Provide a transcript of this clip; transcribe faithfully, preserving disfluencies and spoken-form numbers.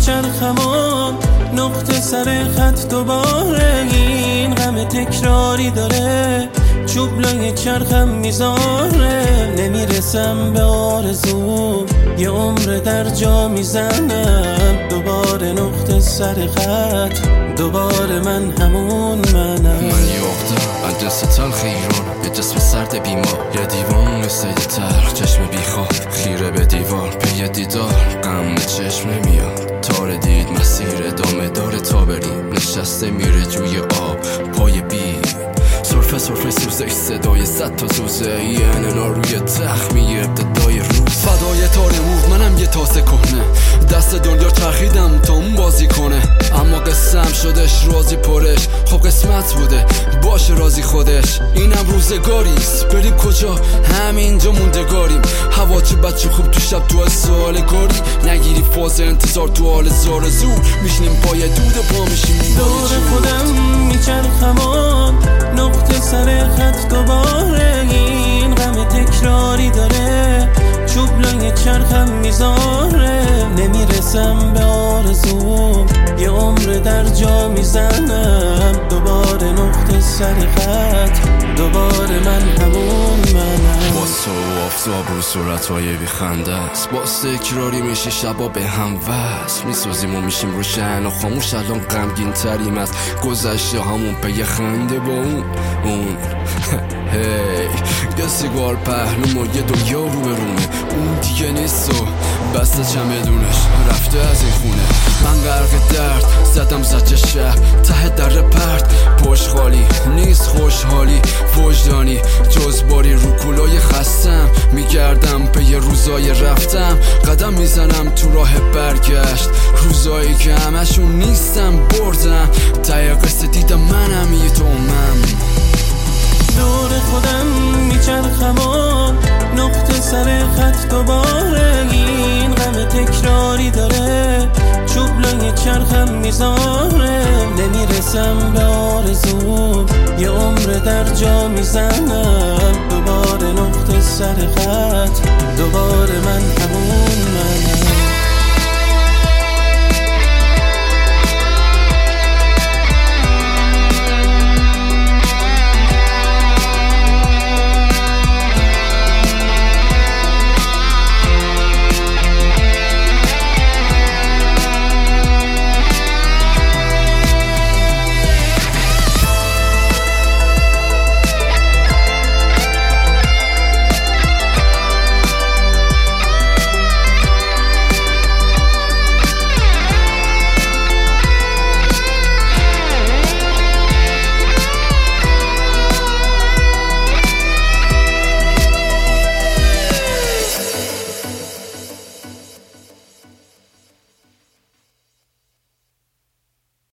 میچرخم و نقطه سر خط دوباره این غم تکراری داره چوب لای چرخم میذاره نمیرسم به آرزو یه عمر در جا میزنم دوباره نقطه سر خط دوباره من همون منم من یاقدم از جس تلخ ایران یه جسم سرد بیمار یه دیوان سید تلخ چشم بیخواب خیره به دیوار پی دیدار غم چشم نمیاد تار دید مسیر ادامه داره تا بریم نشسته میره جوی آب پای بی سرفه سرفه سوزه صدای صد تا سوزه یه اننا روی تخمی ابتدای روز فدای تار موف منم یه تاسه کهنه دست دنیا چرخیدم تا اون بازی کنه اما قسم شدش رازی پرش خب قسمت بوده باشه رازی خودش اینم روزگاریست بریم کجا همینجا موندگاریم هوا چه بچه خوب تو شب تو سال کاری نگیری فاز انتظار تو حال زار زور میشنیم پای دود پا میشیم دور خودم میچرخم و نقطه سر خط دوباره این غم تکراری داره چوب لای چرخم میذاره نمیرسم به آرزو یه عمر در جا میزنم دوباره نقطه سر خط دوباره من همون منم با تو آفتاب رو صورتهای بیخنده است با تکراری میشه شبا به هم وصل میسازیم و میشیم روشن و خاموش الان غمگین تریم از گذشته همون پی خنده با اون اون هی یه سیگار پهلوم و یه دنیا رو به رومه اون دیگه نیست و بسته چمدونش رفته از این خونه من غرق درد زدم زجه شهر ته در پرد پشت خالی نیست خوشحالی وجدانی جز باری رو کلای خستم میگردم پی روزای رفتم قدم میزنم تو راه برگشت روزایی که همشون نیستم بردم ته قصه دیدم منم یه تومم دور خودم میچرخم و نقطه سر خط دوباره این غم تکراری داره چوب لای چرخم میذاره نمیرسم به آرزو یه عمر در جا میزنم دوباره نقطه سر خط دوباره من همون منم